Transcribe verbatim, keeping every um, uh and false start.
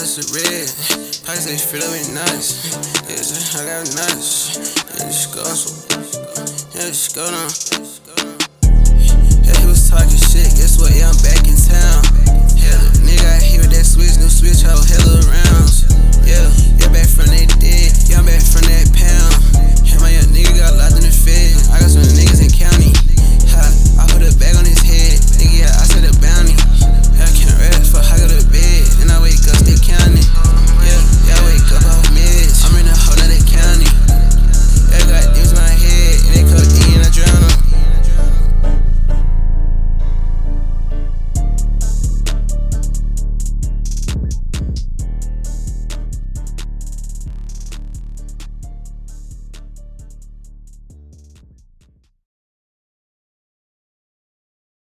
glass of red. Pockets they fill up with nuts. Niggas say I got nuts. Yeah, just go. Yeah, just go down.